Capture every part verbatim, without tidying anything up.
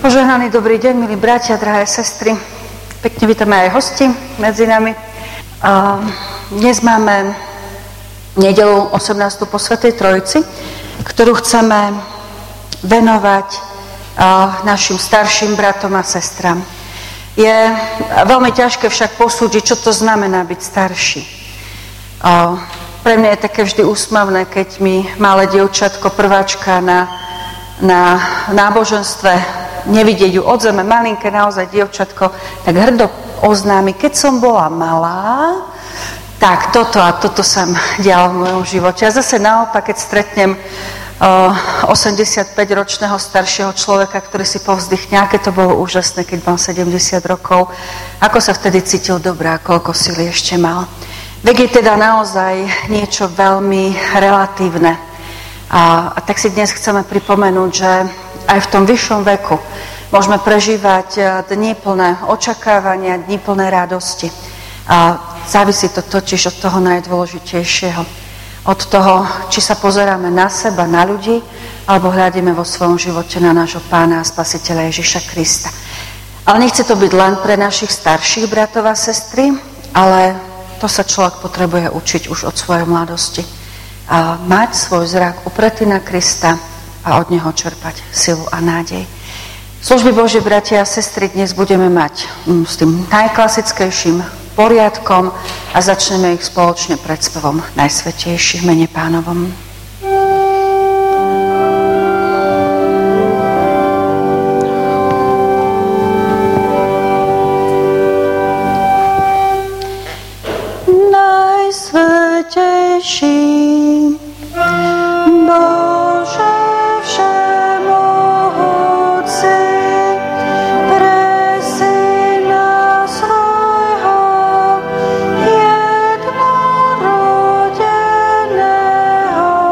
Požehnaný dobrý deň, milí bratia, drahé sestry. Pekne vítame aj hosti medzi nami. Dnes máme nedeľu osemnástu po Svätej Trojici, ktorú chceme venovať našim starším bratom a sestram. Je veľmi ťažké však posúdiť, čo to znamená byť starší. Pre mňa je také vždy úsmavné, keď mi malé dievčatko, prváčka na, na náboženstve, nevidieť ju od zeme, malinké naozaj dievčatko, tak hrdo oznámi, keď som bola malá, tak toto a toto sa dialo v mojom živote. A zase naopak, keď stretnem osemdesiatpäťročného staršieho človeka, ktorý si povzdychne, aké to bolo úžasné, keď mal sedemdesiat rokov, ako sa vtedy cítil dobré a koľko sily ešte mal. Vek je teda naozaj niečo veľmi relatívne. A, a tak si dnes chceme pripomenúť, že aj v tom vyššom veku môžeme prežívať dni plné očakávania, dni plné radosti. A závisí to totiž od toho najdôležitejšieho. Od toho, či sa pozeráme na seba, na ľudí, alebo hľadíme vo svojom živote na nášho Pána a Spasiteľa Ježiša Krista. Ale nechce to byť len pre našich starších bratov a sestry, ale to sa človek potrebuje učiť už od svojej mladosti. A mať svoj zrak upretý na Krista a od neho čerpať silu a nádej. Služby Božie, bratia a sestry, dnes budeme mať s tým najklasickejším poriadkom a začneme ich spoločne pred spevom Najsvätejší v mene Pánovom. Najsvätejší Bože všemohúci, pre Syna svojho jednorodeného,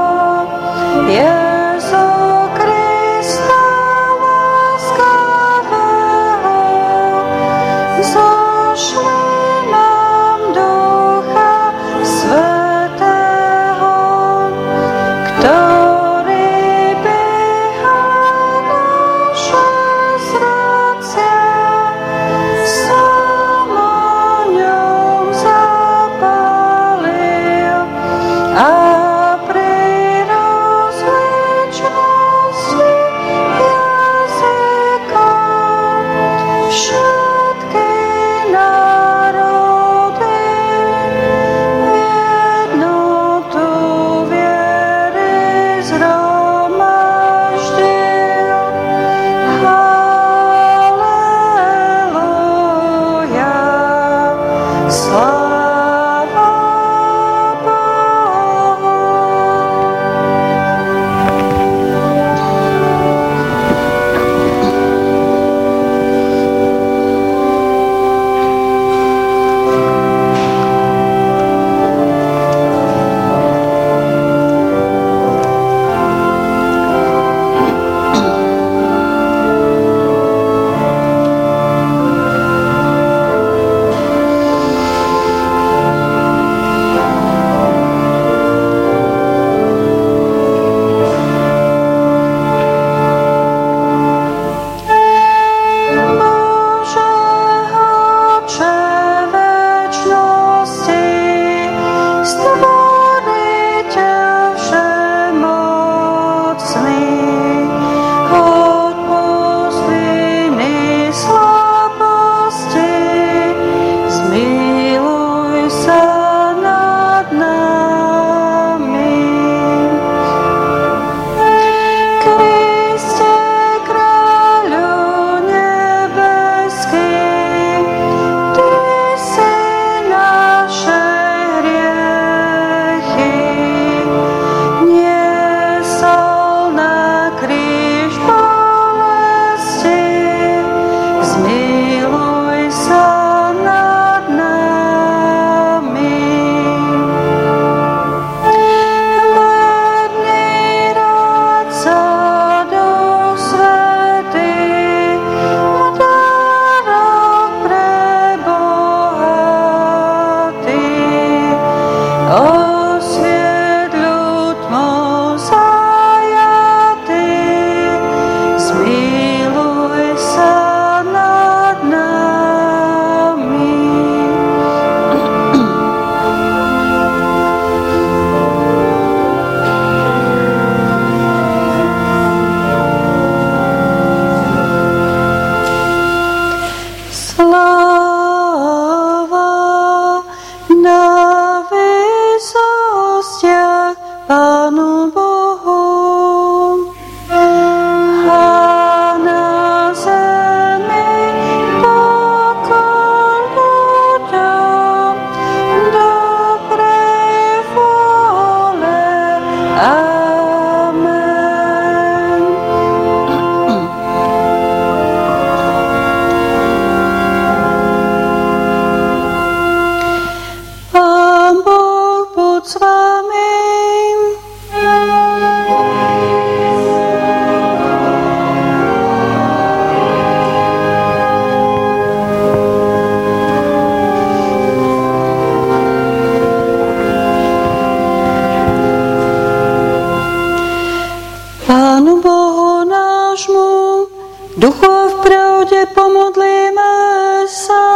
Duchu a v pravde pomodlíme sa.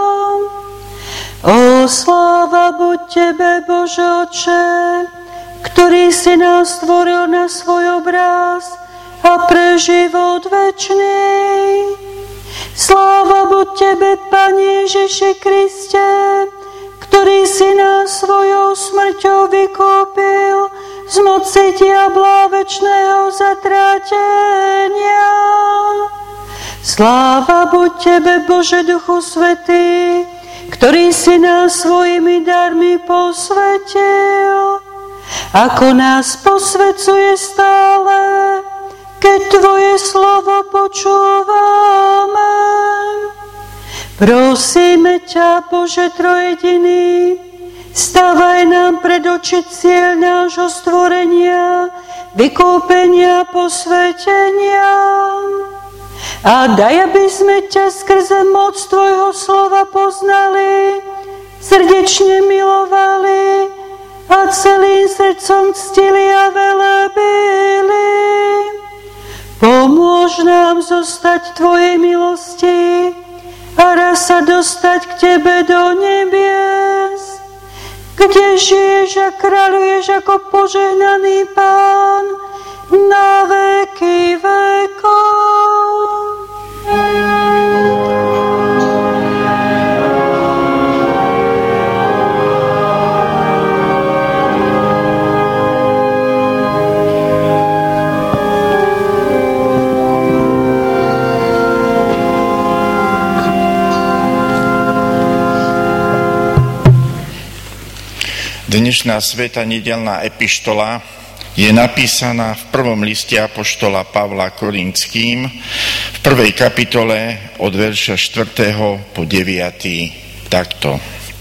O sláva buď Tebe, Bože Otče, ktorý si nás stvoril na svoj obraz a pre život večný. Sláva buď Tebe, Pane Ježiši Kriste, ktorý si nás svojou smrťou vykúpil z moci diabla večného zatrátenia. Sláva buď Tebe, Bože Duchu Svätý, ktorý si nás svojimi darmi posvetil, ako nás posvecuje stále, keď Tvoje slovo počúvame. Prosíme ťa, Bože trojediný, stavaj nám pred oči cieľ nášho stvorenia, vykúpenia, posvetenia. A daj, aby sme ťa skrze moc Tvojho slova poznali, srdečne milovali a celým srdcom ctili a velebili. Pomôž nám zostať Tvojej milosti a raz sa dostať k Tebe do nebies, kde žiješ a kráľuješ ako požehnaný Pán na veky vekov. Dnešná svätá nedeľná epištola je napísaná v prvom liste apoštola Pavla Korinským v prvej kapitole od verša štvrtého po deviaty takto.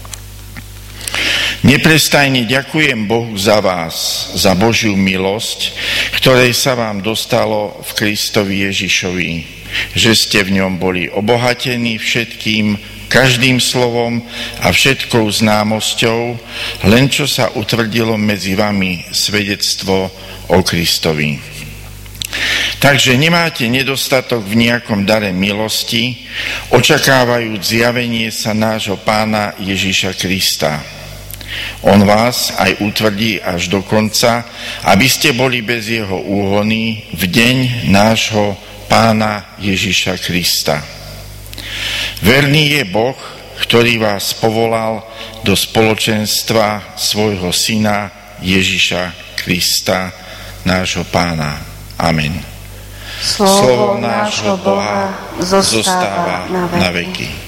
Neprestajne ďakujem Bohu za vás, za Božiu milosť, ktorej sa vám dostalo v Kristovi Ježišovi, že ste v ňom boli obohatení všetkým, každým slovom a všetkou známosťou, len čo sa utvrdilo medzi vami svedectvo o Kristovi. Takže nemáte nedostatok v nejakom dare milosti, očakávajúc zjavenie sa nášho Pána Ježiša Krista. On vás aj utvrdí až do konca, aby ste boli bez jeho úhony v deň nášho Pána Ježiša Krista. Verný je Boh, ktorý vás povolal do spoločenstva svojho Syna Ježiša Krista, nášho Pána. Amen. Slovo, Slovo nášho Boha zostáva na veky.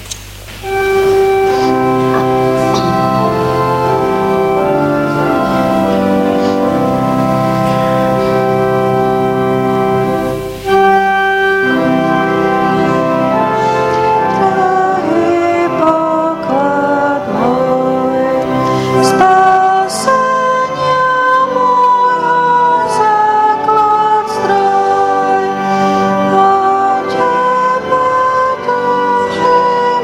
Thank you.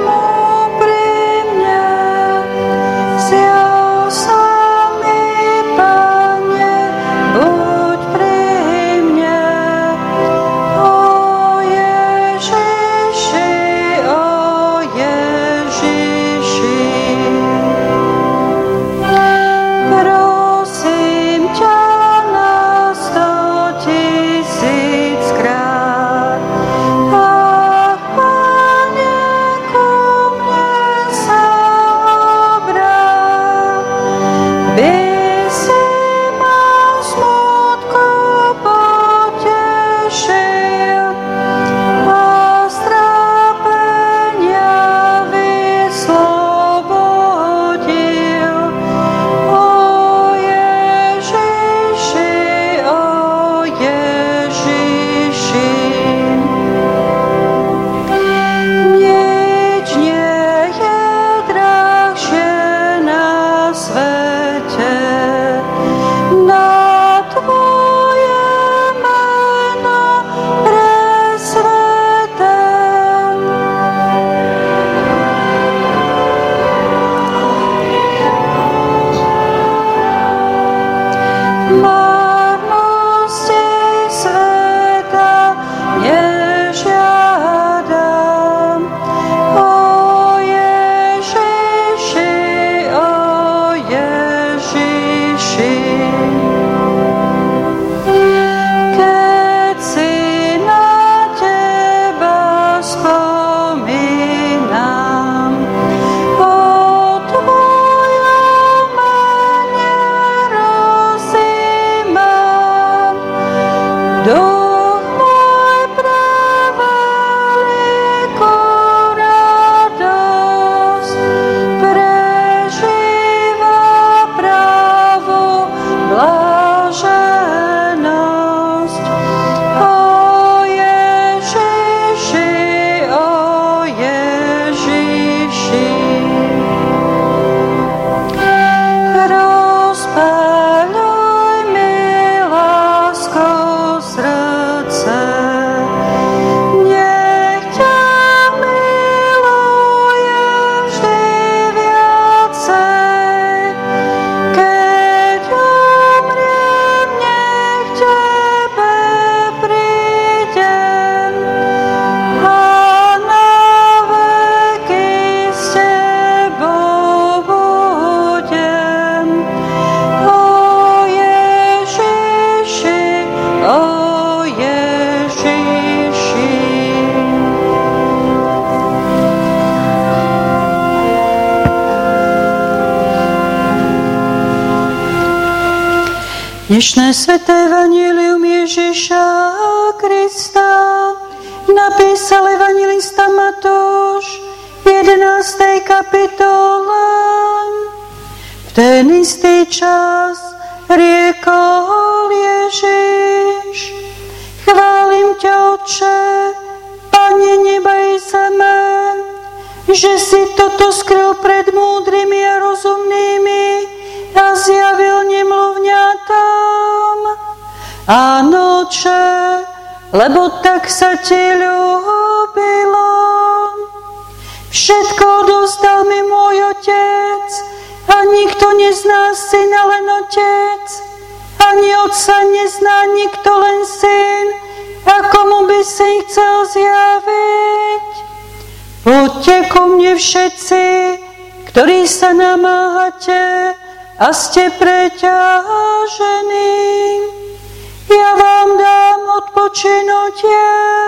Dnešné sväté evanjelium Ježiša Krista napísal evanjelista Matúš v jedenástej kapitole. V ten istý čas riekol Ježiš: Chválim ťa, Otče, Pane neba i zeme, že si toto skryl pred múdrymi a rozumnými a zjavil nemluvňatám. Áno, Otče, lebo tak sa ti ľúbilo. Všetko odovzdal mi môj Otec a nikto nezná Syna, len Otec. Ani Otca nezná nikto, len Syn, a komu by Syn chcel zjaviť. Poďte ku mne všetci, ktorí sa namáhate a ste preťažení. Ja vám dám odpočinutie.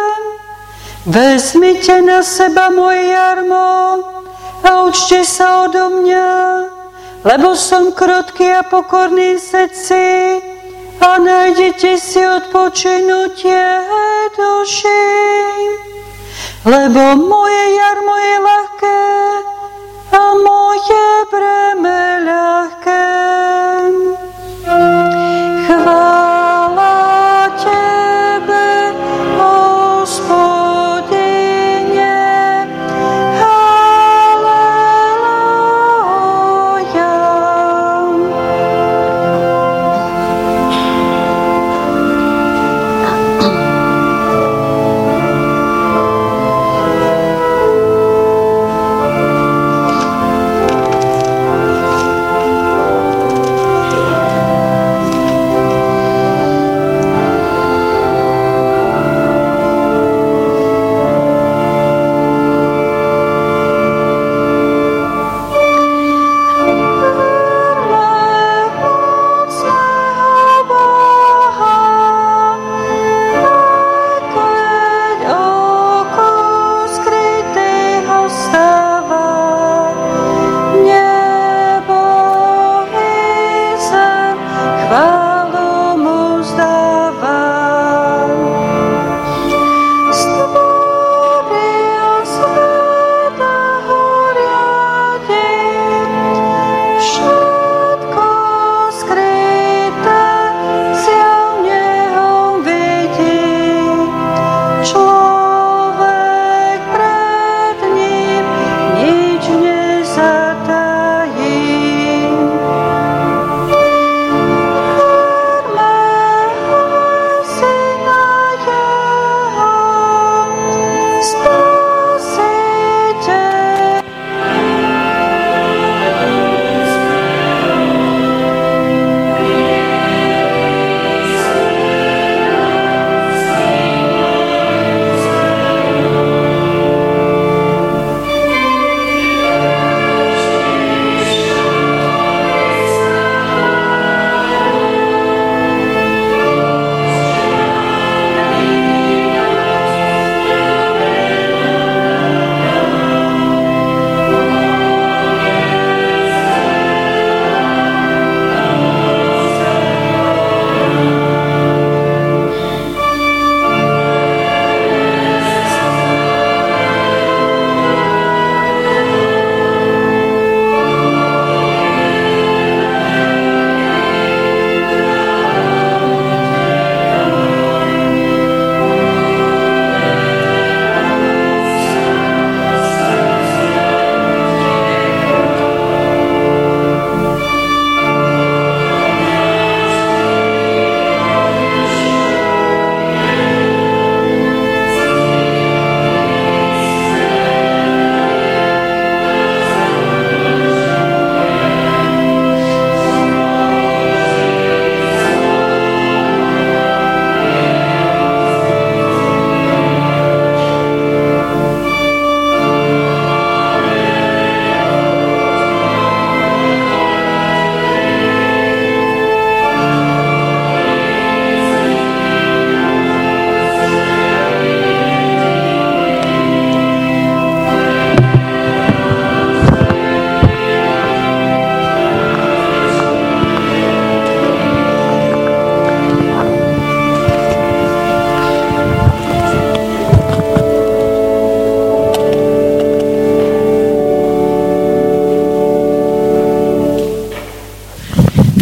Vezmite na seba moje jarmo a učte sa odo mňa, lebo som krotký a pokorný v srdci a nájdete si odpočinutie duši. Lebo moje jarmo je ľahké a moje breme ľahké. Chvála Tebe, Hospodine, halleluja.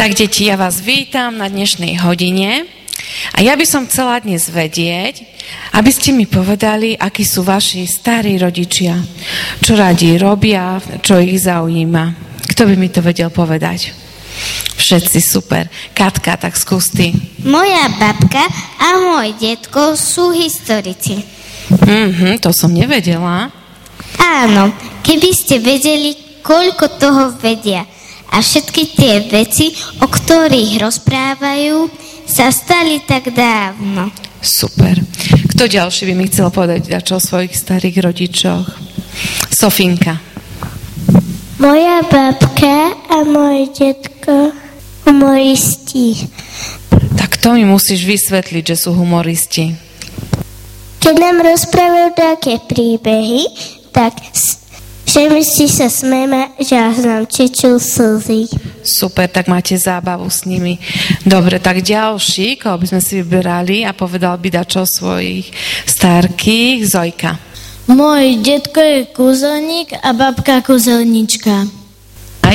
Tak, deti, ja vás vítam na dnešnej hodine a ja by som chcela dnes vedieť, aby ste mi povedali, akí sú vaši starí rodičia, čo radi robia, čo ich zaujíma. Kto by mi to vedel povedať? Všetci, super. Katka, tak skús ty. Moja babka a môj detko sú historici. Mhm, to som nevedela. Áno, keby ste vedeli, koľko toho vedia. A všetky tie veci, o ktorých rozprávajú, sa stali tak dávno. Super. Kto ďalší by mi chcel povedať dačo o svojich starých rodičoch? Sofinka. Moja babka a môj detko humoristi. Tak to mi musíš vysvetliť, že sú humoristi. Keď nám rozprávajú také príbehy, tak všetci sa smejeme, že až nám tečú slzy. Super, tak máte zábavu s nimi. Dobre, tak ďalší, koho by sme si vyberali a povedal by dačo svojich starkých. Zojka. Môj detko je kúzelník a babka kúzelnička. Aj?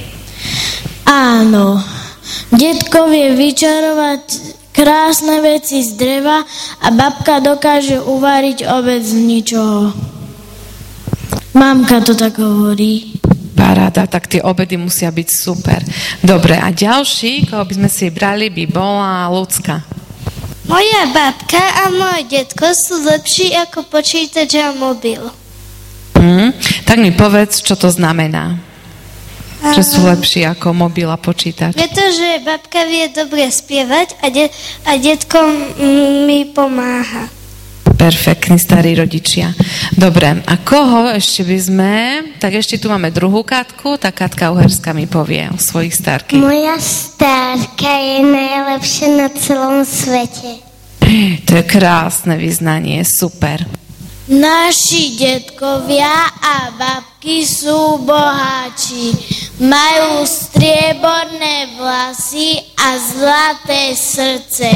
Áno. Detko vie vyčarovať krásne veci z dreva a babka dokáže uváriť obed z ničoho. Mamka to tak hovorí. Paráda, tak tie obedy musia byť super. Dobre, a ďalší, koho by sme si brali, by bola Ľudská. Moja babka a môj detko sú lepší ako počítač a mobil. Hmm, tak mi povedz, čo to znamená. Aha. Že sú lepší ako mobil a počítač. Pretože babka vie dobre spievať a, de- a detko mi pomáha. Perfektní starí rodičia. Dobre, a koho ešte by sme... Tak ešte tu máme druhú Katku, tá Katka Uherská mi povie o svojich starkých. Moja starka je najlepšia na celom svete. To je krásne vyznanie, super. Naši detkovia a babky sú boháči. Majú strieborné vlasy a zlaté srdce.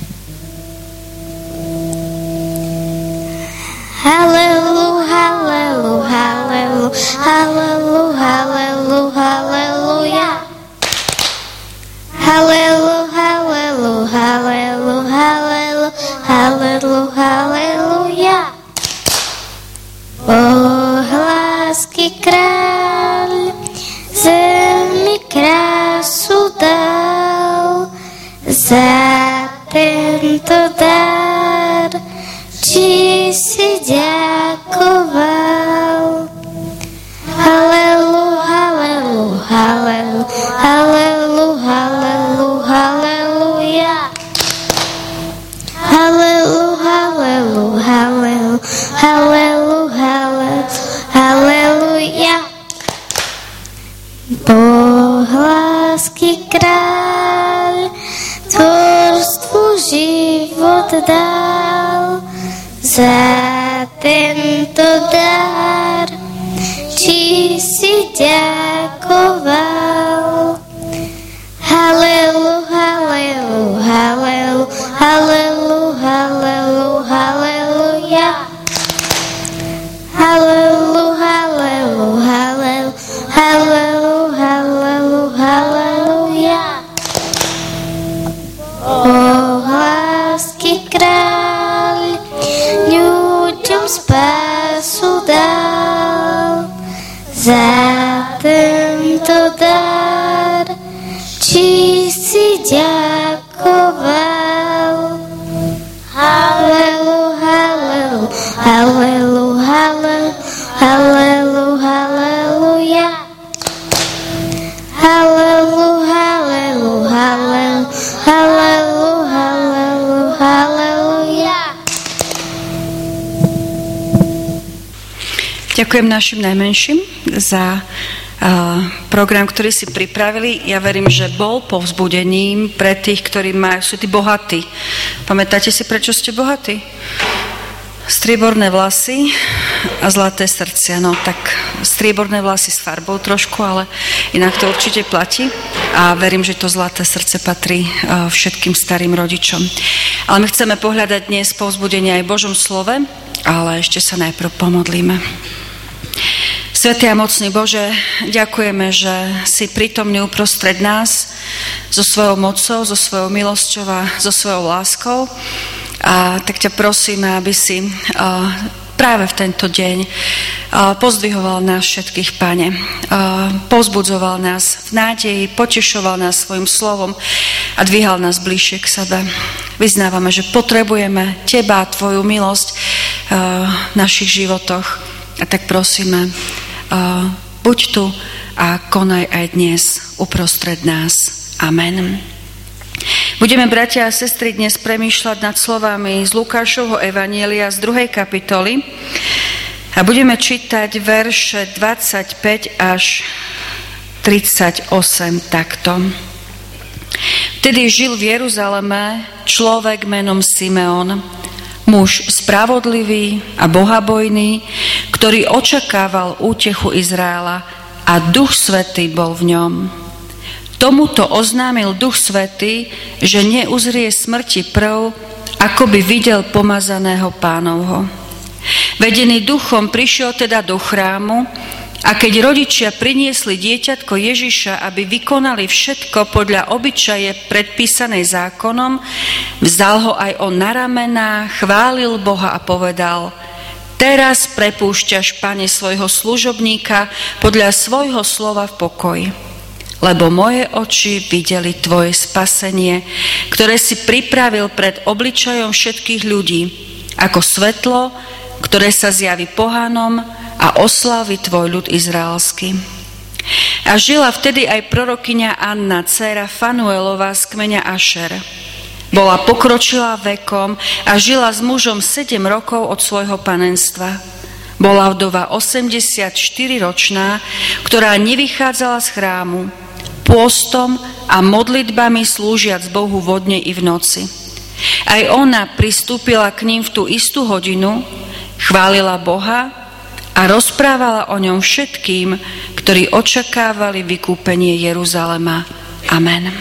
Halelu, halelu, halelu, halelu, halelu, haleluja. Halelu, halelu, halelu, halelu, halelu, haleluja. Boh lásky kráľ, zemi krásu dal, za tento dar či si ďakoval. Halelu, halelu, halelu, halelu, halelu, haleluja. Halelu, halelu, halelu, halelu, halelu, haleluja. Boh lásky kráľ, tvorstvu život dal, za tento dar či si ďakoval. Halelu, halelu, halelu, halelu, halelu, haleluja. Halelu, halelu, halelu, halelu, halelu, haleluja. Boh lásky kráľ, ľuďom spásu dal, za tento dar či si ďakoval. Halelu, halelu, halelu, halelu, halelu, haleluja. Halelu, halelu, halelu, halelu, halelu, haleluja. Ďakujem našim najmenším za uh, program, ktorý si pripravili. Ja verím, že bol povzbudením pre tých, ktorí majú, sú tí bohatí. Pamätáte si, prečo ste bohatí? Strieborné vlasy a zlaté srdcia. No tak strieborné vlasy s farbou trošku, ale inak to určite platí. A verím, že to zlaté srdce patrí uh, všetkým starým rodičom. Ale my chceme pohľadať dnes povzbudenie aj v Božom slove, ale ešte sa najprv pomodlíme. Svätý a mocný Bože, ďakujeme, že si prítomný uprostred nás so svojou mocou, so svojou milosťou a so svojou láskou. A tak ťa prosíme, aby si uh, práve v tento deň uh, pozdvihoval nás všetkých, Pane. Uh, povzbudzoval nás v nádeji, potešoval nás svojim slovom a dvíhal nás bližšie k sebe. Vyznávame, že potrebujeme Teba a Tvoju milosť uh, v našich životoch. A tak prosíme, uh, buď tu a konaj aj dnes uprostred nás. Amen. Budeme, bratia a sestry, dnes premýšľať nad slovami z Lukášovho evanjelia z druhej kapitoly a budeme čítať verše dvadsaťpäť až tridsaťosem takto. Vtedy žil v Jeruzaleme človek menom Simeon, muž spravodlivý a bohabojný, ktorý očakával útechu Izraela a Duch Svätý bol v ňom. Tomuto oznámil Duch Svätý, že neuzrie smrti prv, ako by videl pomazaného Pánovho. Vedený duchom prišiel teda do chrámu a keď rodičia priniesli dieťatko Ježiša, aby vykonali všetko podľa obyčaje predpísanej zákonom, vzal ho aj on na ramená, chválil Boha a povedal: Teraz prepúšťaš, Pane, svojho služobníka podľa svojho slova v pokoji. Lebo moje oči videli Tvoje spasenie, ktoré si pripravil pred obličajom všetkých ľudí, ako svetlo, ktoré sa zjaví pohanom a oslaví Tvoj ľud izraelský. A žila vtedy aj prorokyňa Anna, dcéra Fanuelova z kmeňa Ašer. Bola pokročilá vekom a žila s mužom sedem rokov od svojho panenstva. Bola vdova osemdesiatštyriročná, ktorá nevychádzala z chrámu, pôstom a modlitbami slúžiac Bohu vodne i v noci. Aj ona pristúpila k ním v tú istú hodinu, chválila Boha a rozprávala o ňom všetkým, ktorí očakávali vykúpenie Jeruzalema. Amen.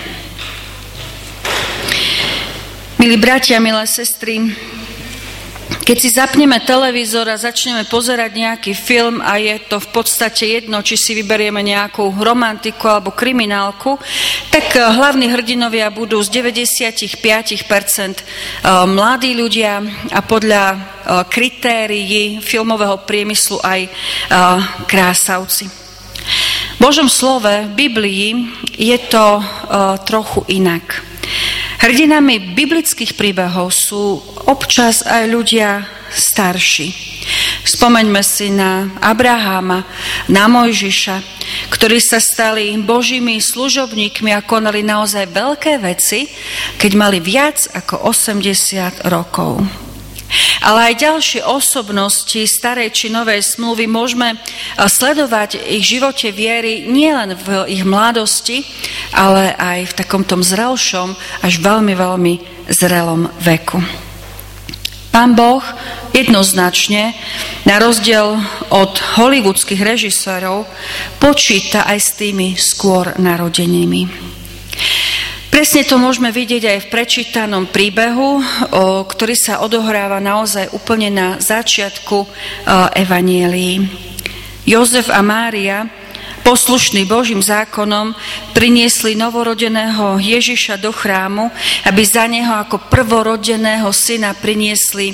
Milí bratia, milé sestry, keď si zapneme televízor a začneme pozerať nejaký film a je to v podstate jedno, či si vyberieme nejakú romantiku alebo kriminálku, tak hlavní hrdinovia budú z deväťdesiatpäť percent mladí ľudia a podľa kritérií filmového priemyslu aj krásavci. V Božom slove, v Biblii, je to trochu inak. Hrdinami biblických príbehov sú občas aj ľudia starší. Spomeňme si na Abraháma, na Mojžiša, ktorí sa stali Božími služobníkmi a konali naozaj veľké veci, keď mali viac ako osemdesiat rokov. Ale aj ďalšie osobnosti starej či novej zmluvy môžeme sledovať ich živote viery nielen v ich mladosti, ale aj v takom tom zrelšom, až veľmi, veľmi zrelom veku. Pán Boh jednoznačne, na rozdiel od hollywoodských režisérov, počíta aj s tými skôr narodenými. Presne to môžeme vidieť aj v prečítanom príbehu, ktorý sa odohráva naozaj úplne na začiatku evanjelií. Jozef a Mária, poslušní Božím zákonom, priniesli novorodeného Ježiša do chrámu, aby za neho ako prvorodeného syna priniesli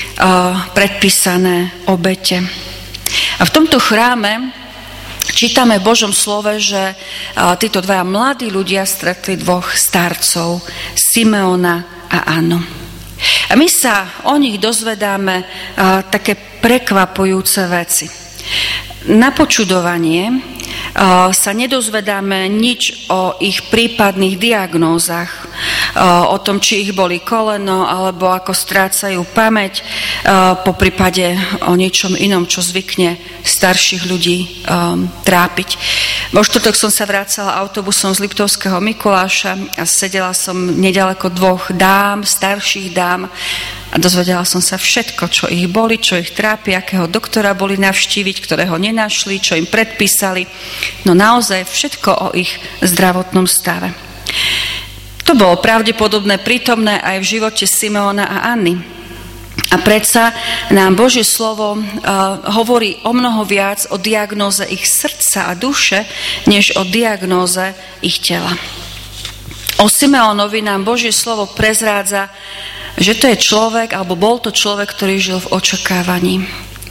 predpísané obete. A v tomto chráme čítame v Božom slove, že títo dvaja mladí ľudia stretli dvoch starcov, Simeona a Annu. A my sa o nich dozvedáme také prekvapujúce veci. Na počudovanie sa nedozvedáme nič o ich prípadných diagnózach, o tom, či ich boli koleno, alebo ako strácajú pamäť, po prípade o niečom inom, čo zvykne starších ľudí trápiť. Vo štvrtok som sa vracala autobusom z Liptovského Mikuláša a sedela som nedaleko dvoch dám, starších dám, a dozvedela som sa všetko, čo ich boli, čo ich trápi, akého doktora boli navštíviť, ktorého nenašli, čo im predpísali. No naozaj všetko o ich zdravotnom stave. To bolo pravdepodobné prítomné aj v živote Simeona a Anny. A predsa nám Božie slovo uh, hovorí o mnoho viac o diagnóze ich srdca a duše, než o diagnóze ich tela. O Simeónovi nám Božie slovo prezrádza, že to je človek, alebo bol to človek, ktorý žil v očakávaní.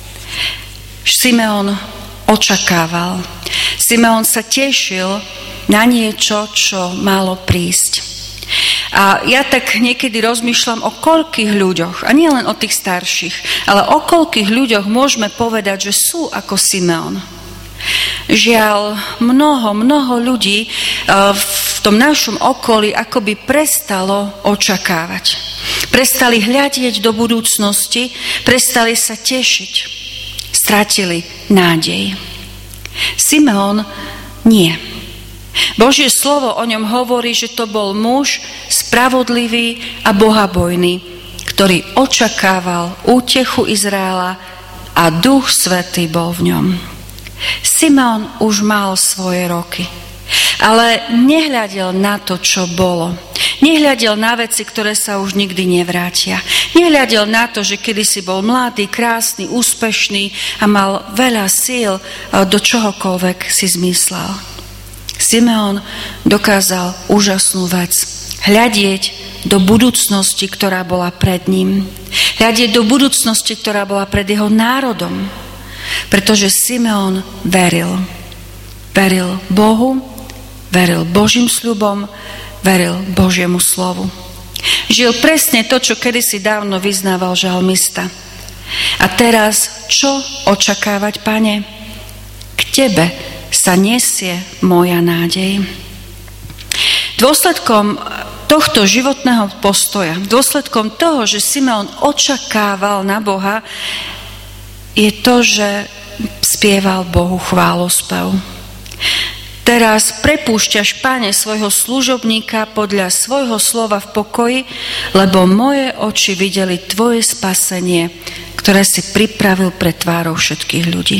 Simeón očakával. Simeón sa tešil na niečo, čo malo prísť. A ja tak niekedy rozmýšľam o koľkých ľuďoch, a nie len o tých starších, ale o koľkých ľuďoch môžeme povedať, že sú ako Simeón. Žiaľ, mnoho, mnoho ľudí v tom našom okolí akoby prestalo očakávať. Prestali hľadieť do budúcnosti, prestali sa tešiť. Stratili nádej. Simeón nie. Božie slovo o ňom hovorí, že to bol muž spravodlivý a bohabojný, ktorý očakával útechu Izraela a Duch Svätý bol v ňom. Simeón už mal svoje roky, ale nehľadel na to, čo bolo. Nehľadel na veci, ktoré sa už nikdy nevrátia. Nehľadel na to, že kedysi bol mladý, krásny, úspešný a mal veľa síl do čohokoľvek si zmyslel. Simeón dokázal úžasnú vec. Hľadieť do budúcnosti, ktorá bola pred ním. Hľadieť do budúcnosti, ktorá bola pred jeho národom. Pretože Simeón veril. Veril Bohu, veril Božím sľubom, veril Božiemu slovu. Žil presne to, čo kedysi dávno vyznával žalmista. A teraz, čo očakávať, Pane? K Tebe sa nesie moja nádej. Dôsledkom tohto životného postoja, dôsledkom toho, že Simeón očakával na Boha, je to, že spieval Bohu chválospev. Teraz prepúšťaš, Pane, svojho služobníka podľa svojho slova v pokoji, lebo moje oči videli Tvoje spasenie, ktoré si pripravil pred tvárou všetkých ľudí.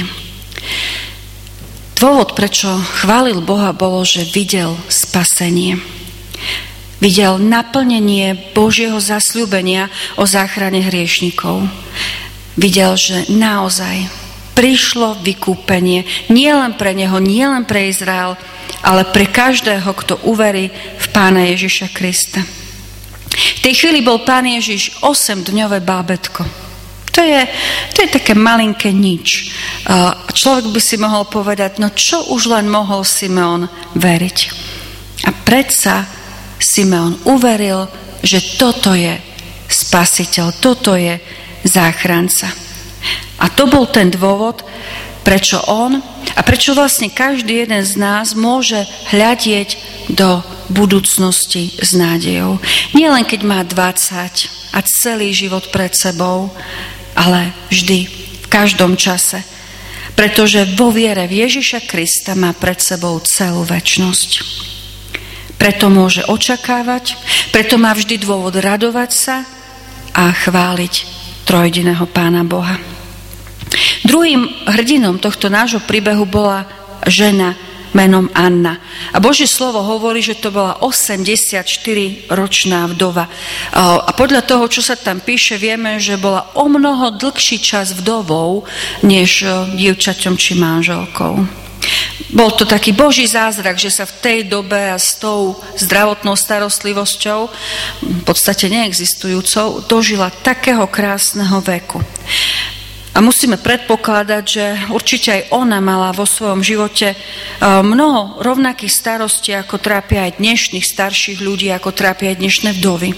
Dôvod, prečo chválil Boha, bolo, že videl spasenie. Videl naplnenie Božieho zasľúbenia o záchrane hriešnikov. Videl, že naozaj prišlo vykúpenie nielen pre neho, nielen pre Izrael, ale pre každého, kto uverí v Pána Ježiša Krista. V tej chvíli bol Pán Ježiš osemdňové bábätko. To je, to je také malinké nič. Človek by si mohol povedať, no čo už len mohol Simeón veriť. A predsa Simeón uveril, že toto je spasiteľ, toto je záchranca. A to bol ten dôvod, prečo on a prečo vlastne každý jeden z nás môže hľadieť do budúcnosti s nádejou. Nie len keď má dvadsať a celý život pred sebou, ale vždy, v každom čase. Pretože vo viere v Ježiša Krista má pred sebou celú večnosť. Preto môže očakávať, preto má vždy dôvod radovať sa a chváliť trojjediného Pána Boha. Druhým hrdinom tohto nášho príbehu bola žena menom Anna. A Božie slovo hovorí, že to bola osemdesiatštyriročná vdova. A podľa toho, čo sa tam píše, vieme, že bola o mnoho dlhší čas vdovou, než dievčaťom či manželkou. Bol to taký Boží zázrak, že sa v tej dobe a s tou zdravotnou starostlivosťou, v podstate neexistujúcou, dožila takého krásneho veku. A musíme predpokladať, že určite aj ona mala vo svojom živote mnoho rovnakých starostí, ako trápia aj dnešných starších ľudí, ako trápia aj dnešné vdovy.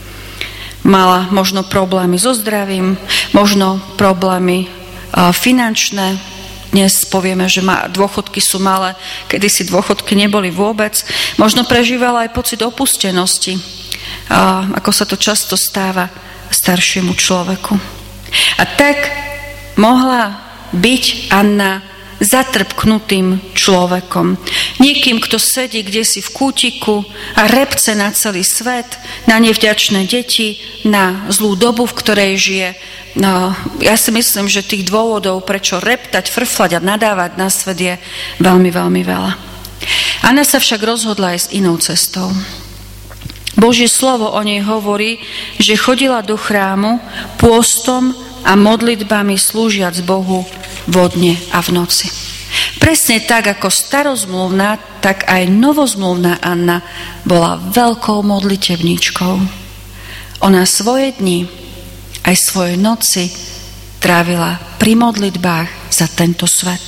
Mala možno problémy so zdravím, možno problémy finančné. Dnes povieme, že dôchodky sú malé, kedysi dôchodky neboli vôbec. Možno prežívala aj pocit opustenosti, ako sa to často stáva staršiemu človeku. A tak mohla byť Anna zatrpknutým človekom. Niekým, kto sedí kdesi v kútiku a repce na celý svet, na nevďačné deti, na zlú dobu, v ktorej žije. No, ja si myslím, že tých dôvodov, prečo reptať, frflať a nadávať na svet je veľmi, veľmi veľa. Anna sa však rozhodla aj s inou cestou. Božie slovo o nej hovorí, že chodila do chrámu pôstom a modlitbami slúžiac Bohu vo dne a v noci. Presne tak, ako starozmluvná, tak aj novozmluvná Anna bola veľkou modlitebničkou. Ona svoje dni aj svoje noci trávila pri modlitbách za tento svet.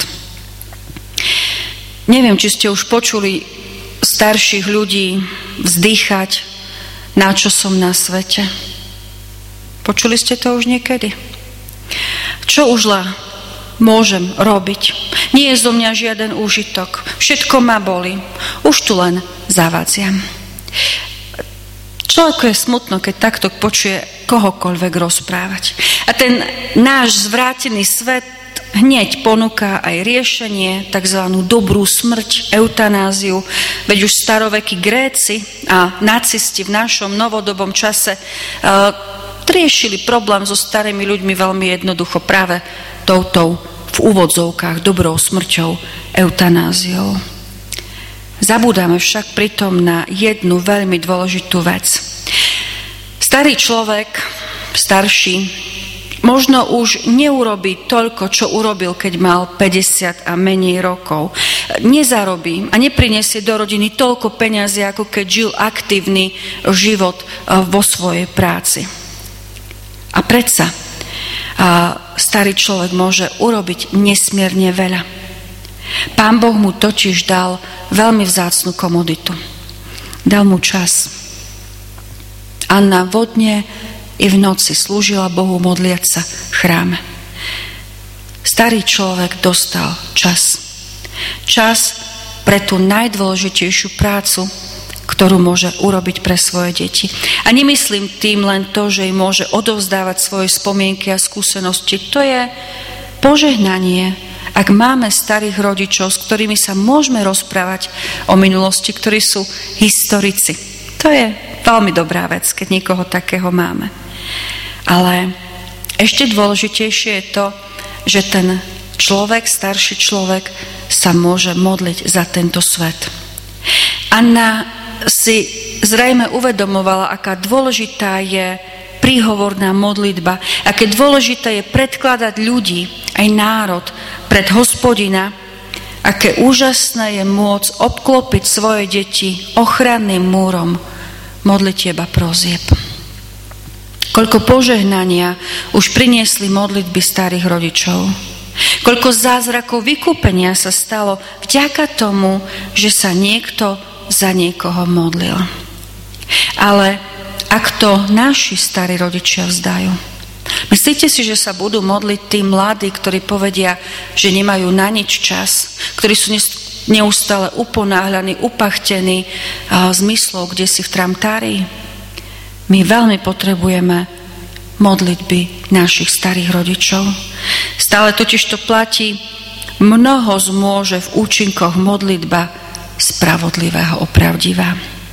Neviem, či ste už počuli starších ľudí vzdychať, na čo som na svete. Počuli ste to už niekedy? Čo už la môžem robiť? Nie je zo mňa žiaden úžitok. Všetko ma boli. Už tu len zavadziam. Človeku je smutno, keď takto počuje kohokoľvek rozprávať. A ten náš zvrátený svet hneď ponúka aj riešenie, takzvanú dobrú smrť, eutanáziu. Veď už starovekí Gréci a nacisti v našom novodobom čase uh, riešili problém so starými ľuďmi veľmi jednoducho práve touto v úvodzovkách dobrou smrťou, eutanáziou. Zabúdame však pritom na jednu veľmi dôležitú vec. Starý človek, starší, možno už neurobí toľko, čo urobil, keď mal päťdesiat a menej rokov. Nezarobí a neprinesie do rodiny toľko peňazí, ako keď žil aktívny život vo svojej práci. A predsa a starý človek môže urobiť nesmierne veľa. Pán Boh mu totiž dal veľmi vzácnu komoditu. Dal mu čas. Anna vodne i v noci slúžila Bohu modliať sa v chráme. Starý človek dostal čas. Čas pre tú najdôležitejšiu prácu, ktorú môže urobiť pre svoje deti. A nemyslím tým len to, že im môže odovzdávať svoje spomienky a skúsenosti. To je požehnanie, ak máme starých rodičov, s ktorými sa môžeme rozprávať o minulosti, ktorí sú historici. To je veľmi dobrá vec, keď niekoho takého máme. Ale ešte dôležitejšie je to, že ten človek, starší človek sa môže modliť za tento svet. Anna si zrejme uvedomovala, aká dôležitá je príhovorná modlitba, aké dôležité je predkladať ľudí, aj národ, pred Hospodina, aké úžasné je môcť obklopiť svoje deti ochranným múrom modlitieb a prosieb. Koľko požehnania už priniesli modlitby starých rodičov. Koľko zázrakov vykúpenia sa stalo vďaka tomu, že sa niekto za niekoho modlil. Ale ak to naši starí rodičia vzdajú, myslíte si, že sa budú modliť tí mladí, ktorí povedia, že nemajú na nič čas, ktorí sú neustále uponáhľaní, upachtení zmyslov, kde si v tramtári? My veľmi potrebujeme modlitby našich starých rodičov. Stále totiž to platí, mnoho zmôže v účinkoch modlitba spravodlivého, opravdivá.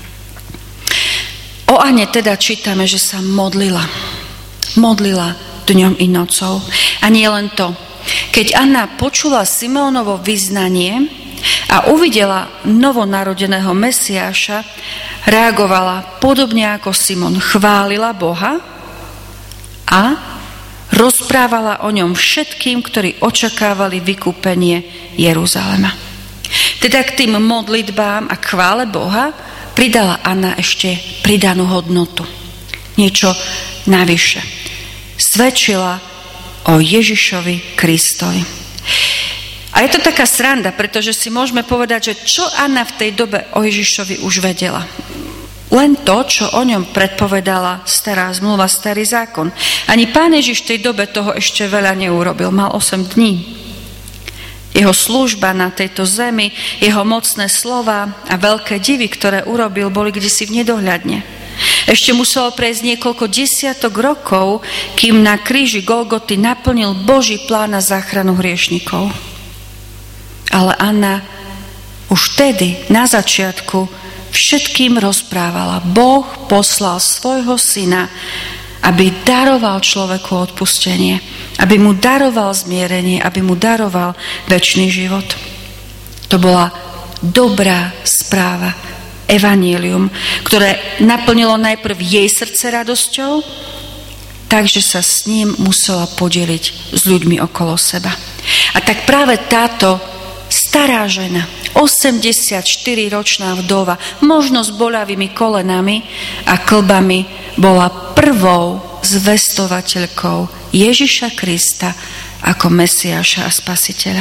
O Anne teda čítame, že sa modlila. Modlila dňom i nocou. A nie len to. Keď Anna počula Simeonovo vyznanie a uvidela novonarodeného Mesiáša, reagovala podobne ako Simon. Chválila Boha a rozprávala o ňom všetkým, ktorí očakávali vykúpenie Jeruzalema. Teda k tým modlitbám a chvále Boha pridala Anna ešte pridanú hodnotu. Niečo navyše. Svedčila o Ježišovi Kristovi. A je to taká sranda, pretože si môžeme povedať, že čo Anna v tej dobe o Ježišovi už vedela. Len to, čo o ňom predpovedala stará zmluva, starý zákon. Ani Pán Ježiš v tej dobe toho ešte veľa neurobil. Mal osem dní. Jeho služba na tejto zemi, jeho mocné slova a veľké divy, ktoré urobil, boli kdesi v nedohľadne. Ešte muselo prejsť niekoľko desiatok rokov, kým na kríži Golgoty naplnil Boží plán na záchranu hriešnikov. Ale Anna už vtedy, na začiatku, všetkým rozprávala. Boh poslal svojho syna, aby daroval človeku odpustenie, aby mu daroval zmierenie, aby mu daroval večný život. To bola dobrá správa evanjelium, ktoré naplnilo najprv jej srdce radosťou, takže sa s ním musela podeliť s ľuďmi okolo seba. A tak práve táto stará žena, osemdesiatštyriročná vdova, možno s boľavými kolenami a klbami, bola prvou zvestovateľkou Ježiša Krista ako Mesiáša a Spasiteľa.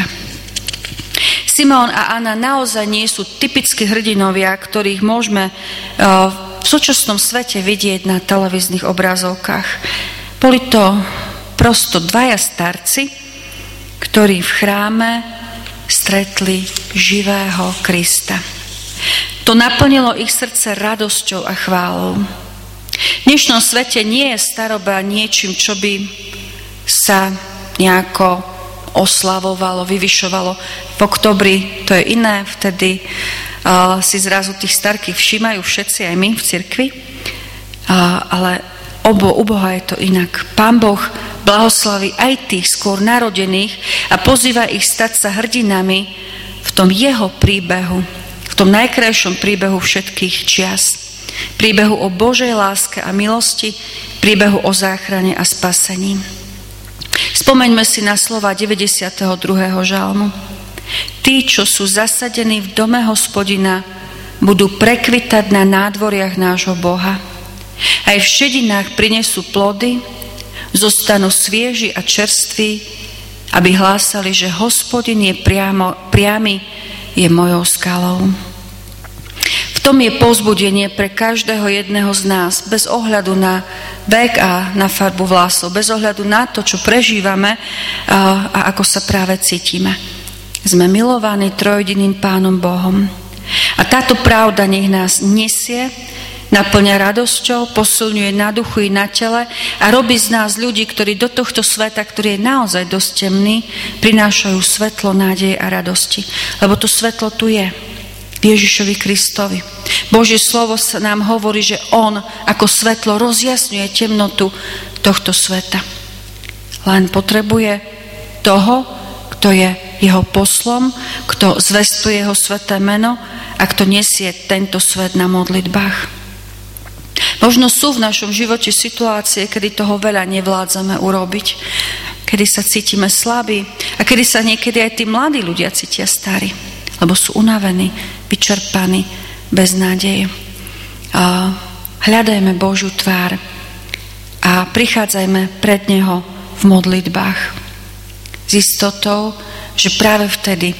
Simeon a Anna naozaj nie sú typickí hrdinovia, ktorých môžeme v súčasnom svete vidieť na televíznych obrazovkách. Boli to prosto dvaja starci, ktorí v chráme stretli živého Krista. To naplnilo ich srdce radosťou a chválou. V dnešnom svete nie je staroba niečím, čo by sa nejako oslavovalo, vyvyšovalo. V oktobri to je iné, vtedy uh, si zrazu tých starkých všímajú všetci, aj my v cirkvi, uh, ale obo, u Boha je to inak. Pán Boh blahoslaví aj tých skôr narodených a pozýva ich stať sa hrdinami v tom jeho príbehu, v tom najkrajšom príbehu všetkých čias. Príbehu o Božej láske a milosti, príbehu o záchrane a spasení. Spomeňme si na slova deväťdesiateho druhého žalmu. Tí, čo sú zasadení v dome Hospodina, budú prekvitať na nádvoriach nášho Boha. Aj v šedinách prinesú plody, zostanú svieži a čerství, aby hlásali, že Hospodin je priamo, priamy, je mojou skalou. V tom je povzbudenie pre každého jedného z nás, bez ohľadu na vek a na farbu vlasov, bez ohľadu na to, čo prežívame a, a ako sa práve cítime. Sme milovaní trojjediným Pánom Bohom. A táto pravda nech nás nesie, naplňa radosťou, posilňuje na duchu i na tele a robí z nás ľudí, ktorí do tohto sveta, ktorý je naozaj dosť temný, prinášajú svetlo, nádeje a radosti. Lebo to svetlo tu je. Ježišovi Kristovi. Božie slovo sa nám hovorí, že on ako svetlo rozjasňuje temnotu tohto sveta. Len potrebuje toho, kto je jeho poslom, kto zvestuje jeho sväté meno a kto nesie tento svet na modlitbách. Možno sú v našom živote situácie, kedy toho veľa nevládzame urobiť, kedy sa cítime slabí a kedy sa niekedy aj tí mladí ľudia cítia starí, lebo sú unavení, vyčerpaní, bez nádeje. Hľadajme Božiu tvár a prichádzajme pred Neho v modlitbách s istotou, že práve vtedy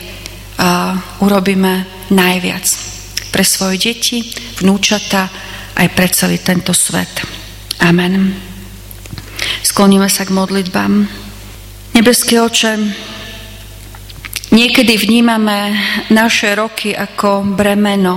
urobíme najviac pre svoje deti, vnúčata, aj pre celý tento svet. Amen. Skloníme sa k modlitbám. Nebeský Oče, niekedy vnímame naše roky ako bremeno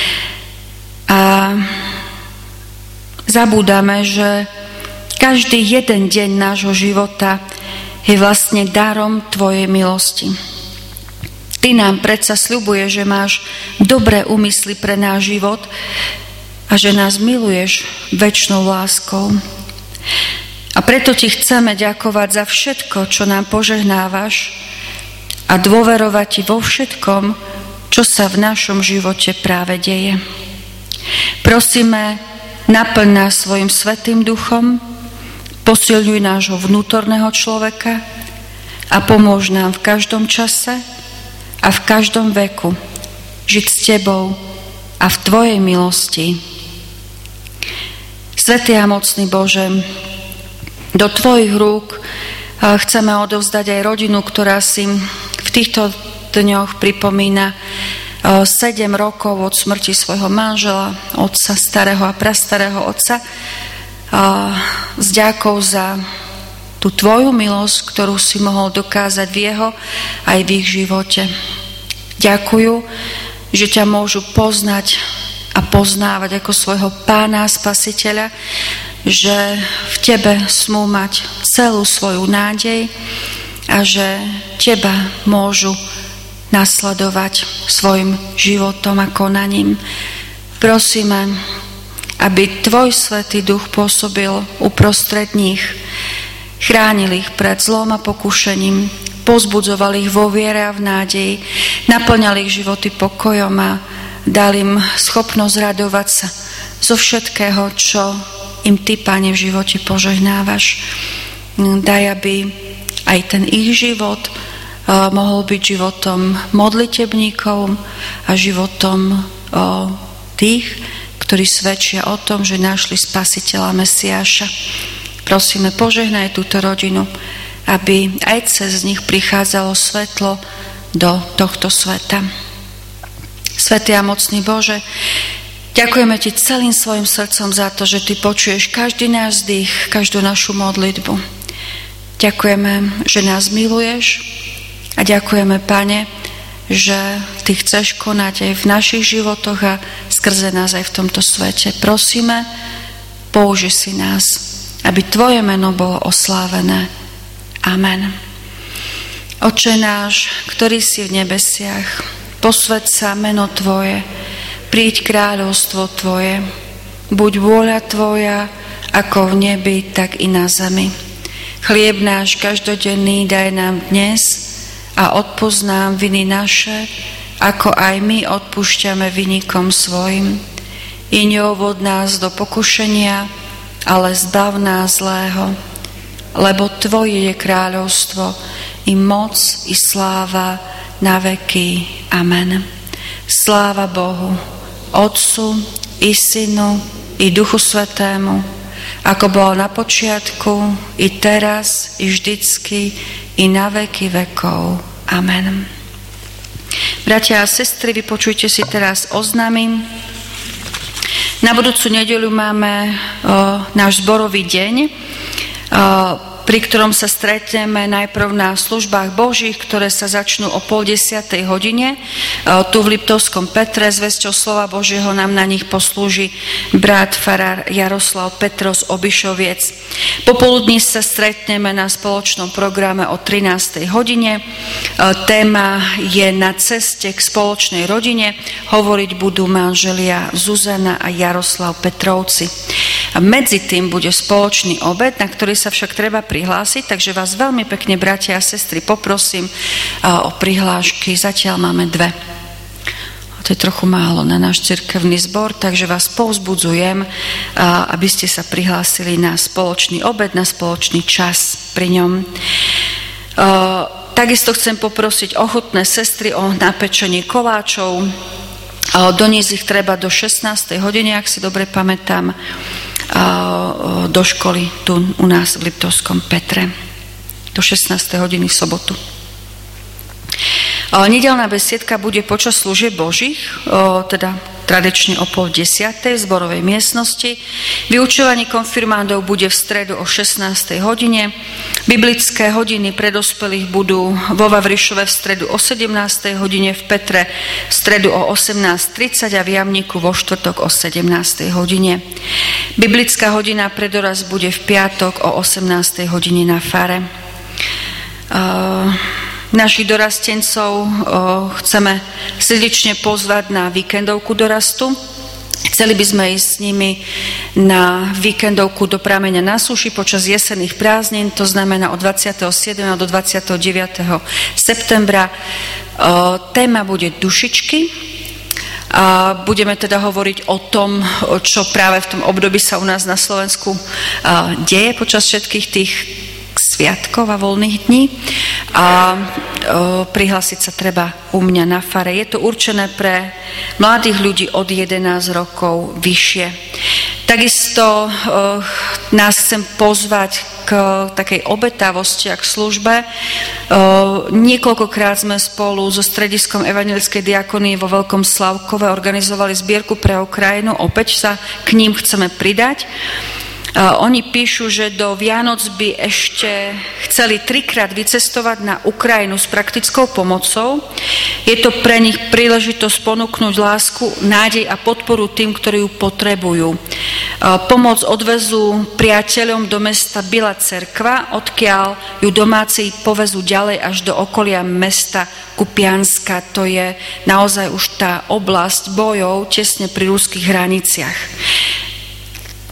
a zabúdame, že každý jeden deň nášho života je vlastne darom Tvojej milosti. Ty nám predsa sľubuješ, že máš dobré úmysly pre náš život a že nás miluješ večnou láskou. A preto Ti chceme ďakovať za všetko, čo nám požehnávaš a dôverovať Ti vo všetkom, čo sa v našom živote práve deje. Prosíme, naplň nás svojim svätým duchom, posilňuj nášho vnútorného človeka a pomôž nám v každom čase a v každom veku žiť s Tebou a v Tvojej milosti. Svätý a mocný Bože, do Tvojich rúk chceme odovzdať aj rodinu, ktorá si v týchto dňoch pripomína sedem rokov od smrti svojho manžela, otca, starého a prastarého otca. S ďakou za tú Tvoju milosť, ktorú si mohol dokázať v jeho aj v ich živote. Ďakujú, že ťa môžu poznať a poznávať ako svojho Pána a Spasiteľa, že v Tebe smú mať celú svoju nádej a že Teba môžu nasledovať svojim životom a konaním. Prosíme, aby Tvoj Svätý Duch pôsobil uprostred nich, chránil ich pred zlom a pokušením, pozbudzoval ich vo viere a v nádeji, naplňal ich životy pokojom a dal im schopnosť radovať sa zo všetkého, čo im Ty, Pane, v živote požehnávaš. Daj, aby aj ten ich život uh, mohol byť životom modlitebníkov a životom uh, tých, ktorí svedčia o tom, že našli Spasiteľa Mesiáša. Prosíme, požehnaj túto rodinu, aby aj cez nich prichádzalo svetlo do tohto sveta. Svätý a mocný Bože, ďakujeme Ti celým svojim srdcom za to, že Ty počuješ každý náš dých, každú našu modlitbu. Ďakujeme, že nás miluješ a ďakujeme, Pane, že Ty chceš konať aj v našich životoch a skrze nás aj v tomto svete. Prosíme, použi si nás, aby Tvoje meno bolo oslávené. Amen. Oče náš, ktorý si v nebesiach, posväť sa meno Tvoje, príď kráľovstvo Tvoje, buď vôľa Tvoja, ako v nebi, tak i na zemi. Chlieb náš každodenný daj nám dnes a odpusť nám viny naše, ako aj my odpúšťame vinníkom svojim. I neuvod nás do pokušenia, ale zbav nás zlého. Lebo Tvoje je kráľovstvo, i moc, i sláva na veky. Amen. Sláva Bohu, Otcu, i Synu, i Duchu Svätému, ako bolo na počiatku, i teraz, i vždycky, i na veky vekov. Amen. Bratia a sestry, vypočujte si teraz oznámy. Na budúcu nedeľu máme o, náš zborový deň, o, pri ktorom sa stretneme najprv na službách Božích, ktoré sa začnú o pol desiatej hodine. Tu v Liptovskom Petre s vesťou slova Božieho nám na nich poslúži brat farár Jaroslav Petros Obišoviec. Popoludní sa stretneme na spoločnom programe o trinástej hodine. Téma je Na ceste k spoločnej rodine. Hovoriť budú manželia Zuzana a Jaroslav Petrovci. A medzi tým bude spoločný obed, na ktorý sa však treba prihlásiť, takže vás veľmi pekne, bratia a sestry, poprosím o prihlášky. Zatiaľ máme dve. To je trochu málo na náš cirkevný zbor, takže vás povzbudzujem, aby ste sa prihlásili na spoločný obed, na spoločný čas pri ňom. Takisto chcem poprosiť ochotné sestry o napečenie koláčov. Doniesť ich treba do šestnástej hodiny, ak si dobre pamätám, do školy tu u nás v Liptovskom Petre. Do šestnástej hodiny v sobotu. Nedeľná besiedka bude počas služieb Božích, teda tradične o pol desiatej v zborovej miestnosti. Vyučovanie konfirmandov bude v stredu o šestnástej hodine. Biblické hodiny pre dospelých budú vo Vavrišove v stredu o sedemnástej hodine, v Petre v stredu o osemnásť tridsať a v Jamníku vo štvrtok o sedemnástej hodine. Biblická hodina pre dorast bude v piatok o osemnástej hodine na fare. Uh, Našich dorastencov o, chceme srdečne pozvať na víkendovku dorastu. Chceli by sme ísť s nimi na víkendovku do Prameňa na Suši počas jesenných prázdnin, to znamená od dvadsiateho siedmeho do dvadsiateho deviateho septembra. O, téma bude dušičky. A budeme teda hovoriť o tom, čo práve v tom období sa u nás na Slovensku deje počas všetkých tých sviatkov a voľných dní a o, prihlásiť sa treba u mňa na fare. Je to určené pre mladých ľudí od jedenásť rokov vyššie. Takisto o, nás chcem pozvať k takej obetavosti a k službe. O, niekoľkokrát sme spolu so Strediskom Evangelickej diakonie vo Veľkom Slavkove organizovali zbierku pre Ukrajinu. Opäť sa k ním chceme pridať. Uh, oni píšu, že do Vianoc by ešte chceli trikrát vycestovať na Ukrajinu s praktickou pomocou. Je to pre nich príležitosť ponúknuť lásku, nádej a podporu tým, ktorí ju potrebujú. Uh, pomoc odvezú priateľom do mesta Bila Cerkva, odkiaľ ju domáci povezú ďalej až do okolia mesta Kupianska. To je naozaj už tá oblasť bojov tesne pri ruských hraniciach.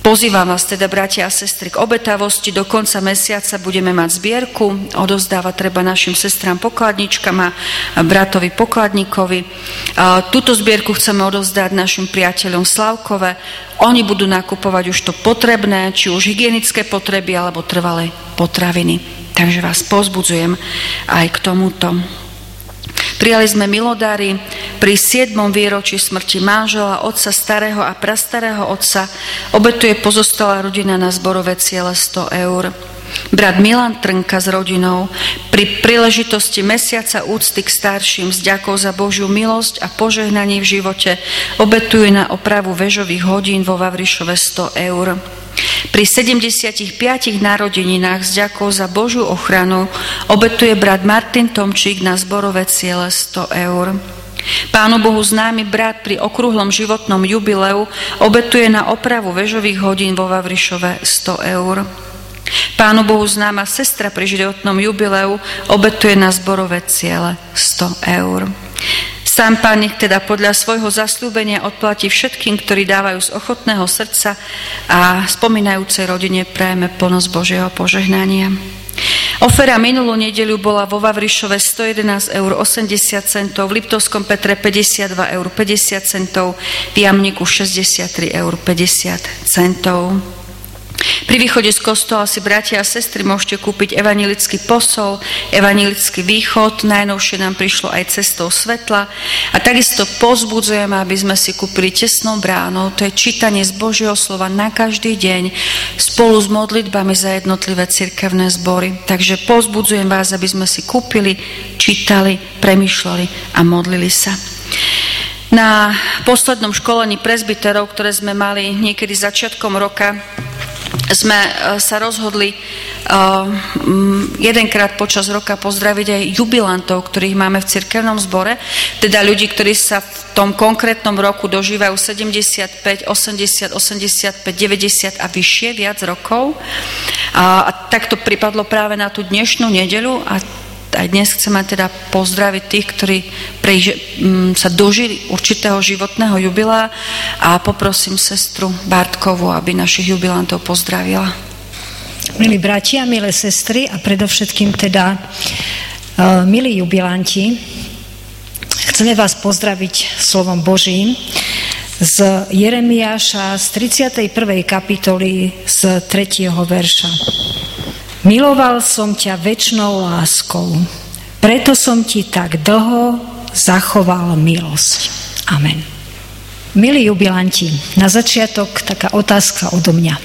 Pozývam vás teda, bratia a sestry, k obetavosti. Do konca mesiaca budeme mať zbierku. Odozdávať treba našim sestrám pokladničkám a bratovi pokladníkovi. Túto zbierku chceme odovzdať našim priateľom Slavkove. Oni budú nakupovať už to potrebné, či už hygienické potreby, alebo trvalé potraviny. Takže vás povzbudzujem aj k tomuto. Prijali sme milodári pri siedmom výročí smrti manžela, otca starého a prastarého otca. Obetuje pozostalá rodina na zborové ciele sto eur. Brat Milan Trnka s rodinou pri príležitosti mesiaca úcty k starším s ďakou za Božiu milosť a požehnanie v živote obetuje na opravu väžových hodín vo Vavrišove sto eur. Pri sedemdesiatich piatich narodeninách s ďakou za Božiu ochranu obetuje brat Martin Tomčík na zborové ciele sto eur. Pánu Bohu známy brat pri okrúhlom životnom jubileu obetuje na opravu väžových hodín vo Vavrišove sto eur. Pánu Bohu známa sestra pri životnom jubileu obetuje na zborové ciele sto eur. Sám Pán nech teda podľa svojho zasľúbenia odplatí všetkým, ktorí dávajú z ochotného srdca, a spomínajúcej rodine prajeme plnosť Božieho požehnania. Ofera minulú nedeľu bola vo Vavrišove sto jedenásť eur osemdesiat centov, v Liptovskom Petre päťdesiatdva eur päťdesiat centov, v Jamniku šesťdesiattri eur päťdesiat centov. Pri východe z kostola si, bratia a sestry, môžete kúpiť evanjelický posol, evanjelický východ, najnovšie nám prišlo aj cestou svetla, a takisto povzbudzujeme, aby sme si kúpili tesnou bránou, to je čítanie z Božieho slova na každý deň spolu s modlitbami za jednotlivé cirkevné zbory. Takže povzbudzujem vás, aby sme si kúpili, čítali, premýšľali a modlili sa. Na poslednom školení presbyterov, ktoré sme mali niekedy začiatkom roka, sme sa rozhodli uh, jedenkrát počas roka pozdraviť aj jubilantov, ktorých máme v cirkevnom zbore, teda ľudí, ktorí sa v tom konkrétnom roku dožívajú sedemdesiatpäť, osemdesiat, osemdesiatpäť, deväťdesiat a vyššie, viac rokov. A, a tak to pripadlo práve na tú dnešnú nedeľu, a aj dnes chceme teda pozdraviť tých, ktorí pre, m, sa dožili určitého životného jubilea, a poprosím sestru Bartkovú, aby našich jubilantov pozdravila. Milí bratia, milé sestry a predovšetkým teda uh, milí jubilanti, chceme vás pozdraviť slovom Božím z Jeremiáša z tridsiatej prvej kapitoly z tretieho verša. Miloval som ťa večnou láskou, preto som ti tak dlho zachoval milosť. Amen. Milí jubilanti, na začiatok taká otázka odo mňa.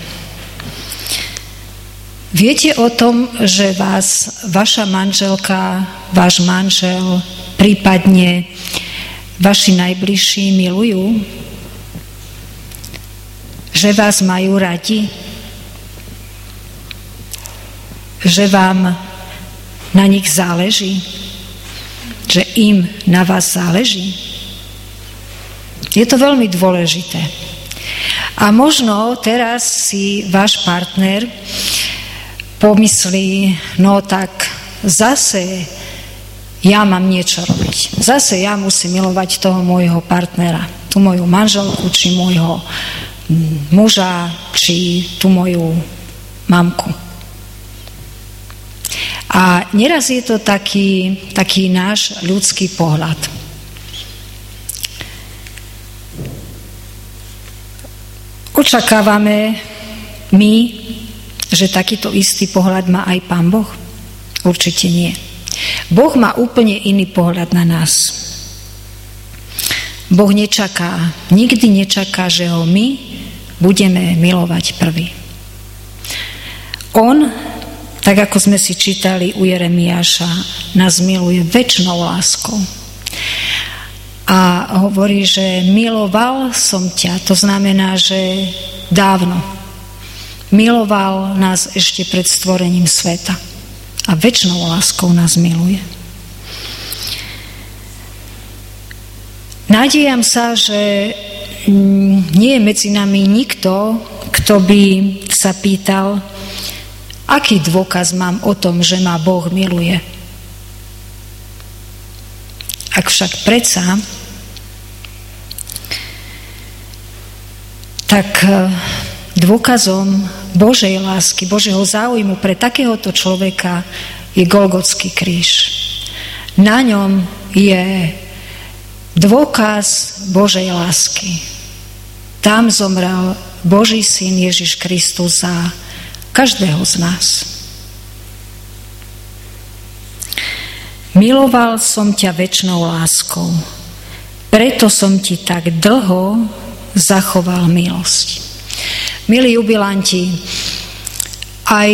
Viete o tom, že vás vaša manželka, váš manžel, prípadne vaši najbližší milujú? Že vás majú radi? Že vám na nich záleží? Že im na vás záleží? Je to veľmi dôležité. A možno teraz si váš partner pomyslí, no tak zase ja mám niečo robiť. Zase ja musím milovať toho môjho partnera, tú moju manželku, či môjho muža, či tú moju mamku. A neraz je to taký, taký náš ľudský pohľad. Očakávame my, že takýto istý pohľad má aj Pán Boh? Určite nie. Boh má úplne iný pohľad na nás. Boh nečaká, nikdy nečaká, že ho my budeme milovať prvý. On, tak ako sme si čítali u Jeremiáša, nás miluje večnou láskou. A hovorí, že miloval som ťa, to znamená, že dávno. Miloval nás ešte pred stvorením sveta. A večnou láskou nás miluje. Nádejam sa, že nie je medzi nami nikto, kto by sa pýtal, aký dôkaz mám o tom, že ma Boh miluje. Ak však predsa, tak dôkazom Božej lásky, Božieho záujmu pre takéhoto človeka je Golgotský kríž. Na ňom je dôkaz Božej lásky. Tam zomrel Boží syn Ježiš Kristus za každého z nás. Miloval som ťa večnou láskou, preto som ti tak dlho zachoval milosť. Milí jubilanti, aj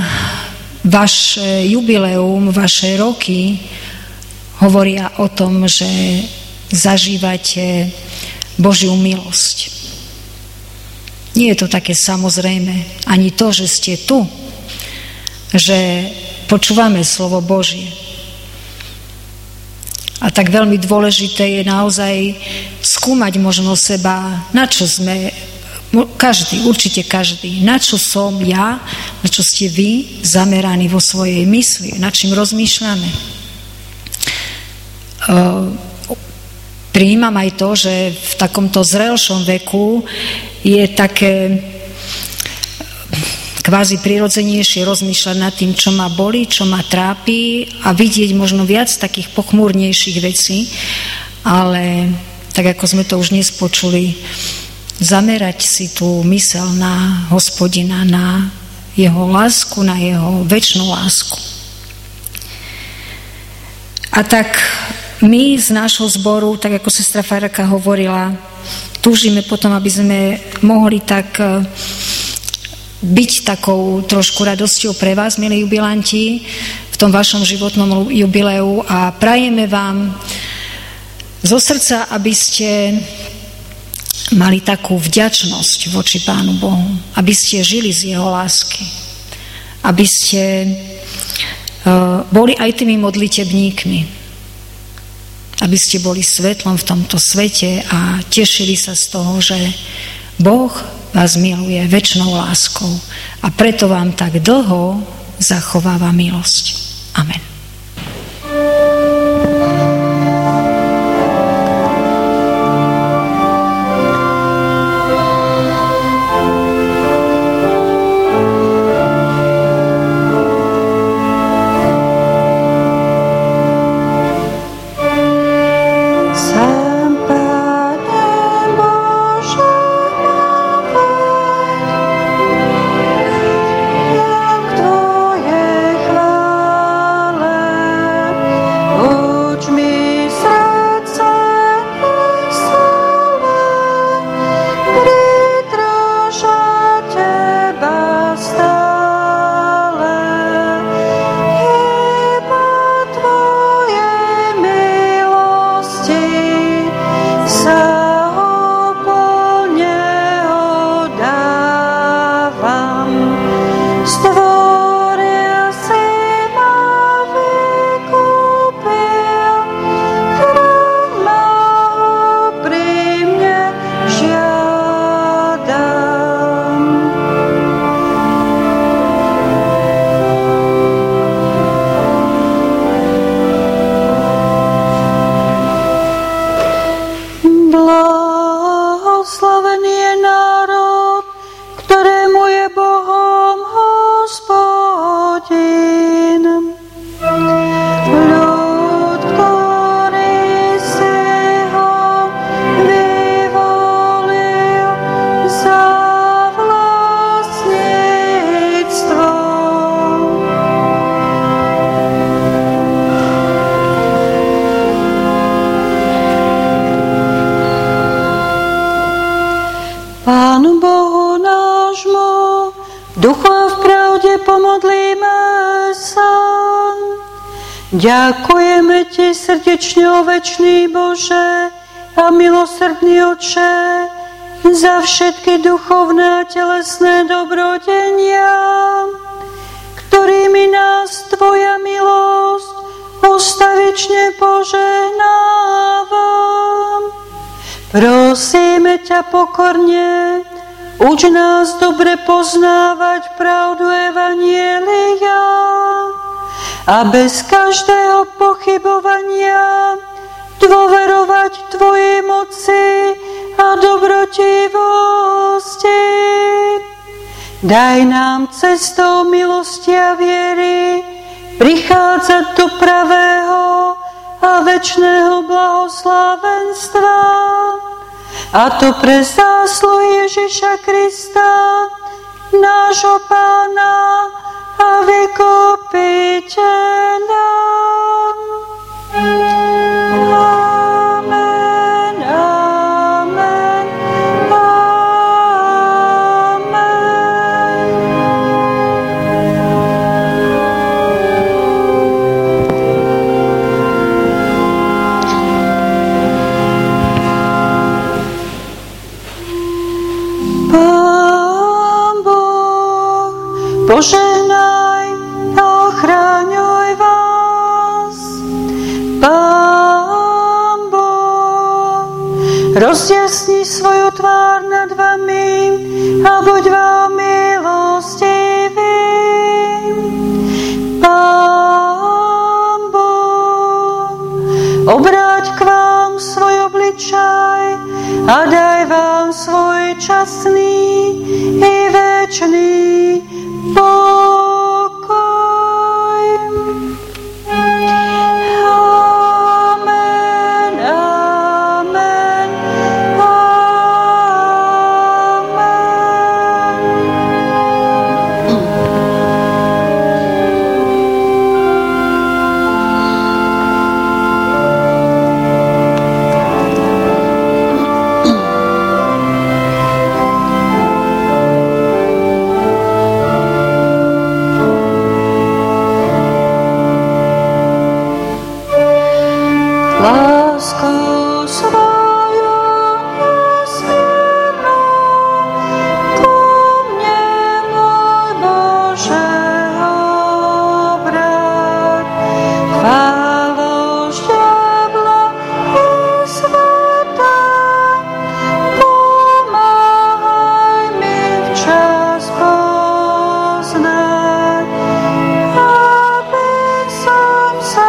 vaše jubileum, vaše roky hovoria o tom, že zažívate Božiu milosť. Nie je to také samozrejme, ani to, že ste tu, že počúvame slovo Božie. A tak veľmi dôležité je naozaj skúmať možno seba, na čo sme, každý, určite každý, na čo som ja, na čo ste vy zameraní vo svojej mysli, na čím rozmýšľame. Prijímam aj to, že v takomto zrelšom veku je také kvázi prirodzenejšie rozmýšľať nad tým, čo ma bolí, čo ma trápi a vidieť možno viac takých pochmúrnejších vecí, ale tak ako sme to už dnes počuli, zamerať si tú myseľ na Hospodina, na jeho lásku, na jeho večnú lásku. A tak my z nášho zboru, tak ako sestra Faraka hovorila, túžime potom, aby sme mohli tak byť takou trošku radosťou pre vás, milí jubilanti, v tom vašom životnom jubileu a prajeme vám zo srdca, aby ste mali takú vďačnosť voči Pánu Bohu, aby ste žili z jeho lásky, aby ste uh, boli aj tými modlitebníkmi, aby ste boli svetlom v tomto svete a tešili sa z toho, že Boh vás miluje večnou láskou a preto vám tak dlho zachováva milosť. Amen. Ďakujeme Ti srdečne, o večný Bože a milosrdný Otče, za všetky duchovné a telesné dobrodenia, ktorými nás Tvoja milosť ustavične požehnáva. Prosíme ťa pokorne, uč nás dobre poznávať pravdu evanjelia a bez každého pochybovania dôverovať Tvojej moci a dobrotivosti. Daj nám cestou milosti a viery prichádzať do pravého a večného blahoslávenstva. A to pre zásluhy Ježiša Krista, nášho Pána a vykupiteľa. Amen, amen, Pán Boh, požehnaj a ochraňuj vás. Pán Boh, rozjasni svoju tvár nad vami a buď vám milostivý. Pán Boh, obráť k vám svoj obličaj a daj vám svoj časný i večný pokoj. Amen, amen, lásku svoju nesmiernu ku mne, môj Bože, obráť. Chválou šťabla i sveta, pomáhaj mi včas poznať, aby som sa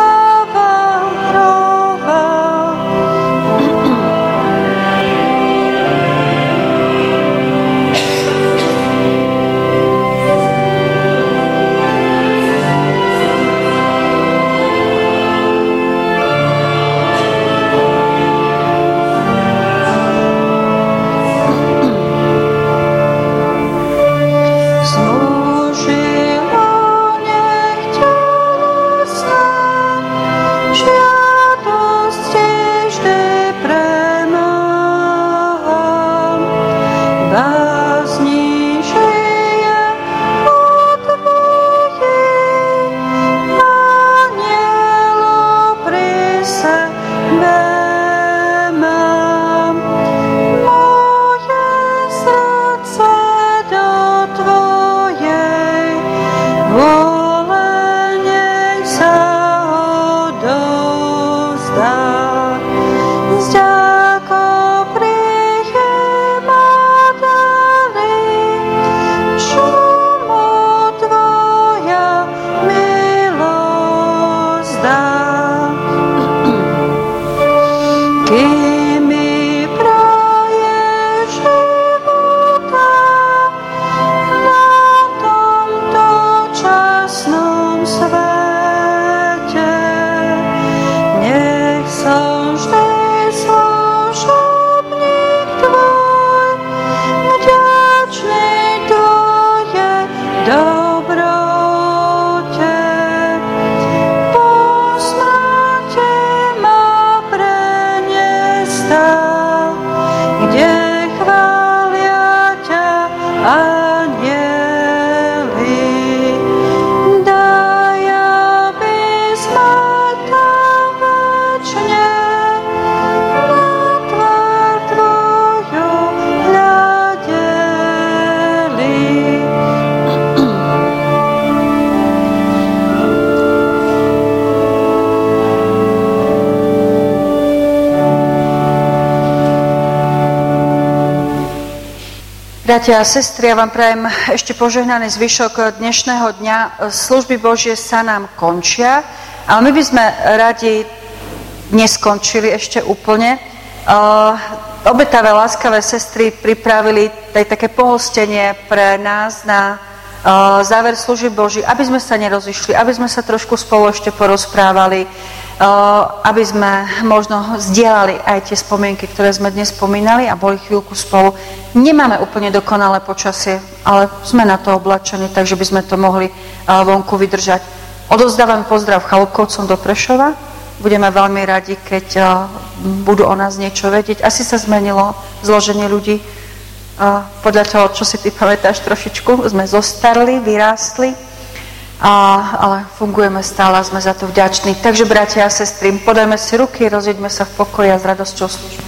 Bratia a sestry, ja vám prajem ešte požehnaný zvyšok dnešného dňa. Služby Božie sa nám končia, ale my by sme radi neskončili ešte úplne. obetavé, láskavé sestry pripravili aj také pohostenie pre nás na uh, záver služby Boží, aby sme sa nerozišli, aby sme sa trošku spolu ešte porozprávali, uh, aby sme možno zdieľali aj tie spomienky, ktoré sme dnes spomínali a boli chvíľku spolu. Nemáme úplne dokonalé počasie, ale sme na to oblačení, takže by sme to mohli uh, vonku vydržať. Odovzdávam pozdrav Chalupkovcom do Prešova. Budeme veľmi radi, keď uh, budú o nás niečo vedieť. Asi sa zmenilo zloženie ľudí. Uh, podľa toho, čo si ty pamätáš trošičku, sme zostarli, vyrástli, uh, ale fungujeme stále a sme za to vďační. Takže, bratia a sestry, podajme si ruky, rozjeďme sa v pokoji a s radosťou služby.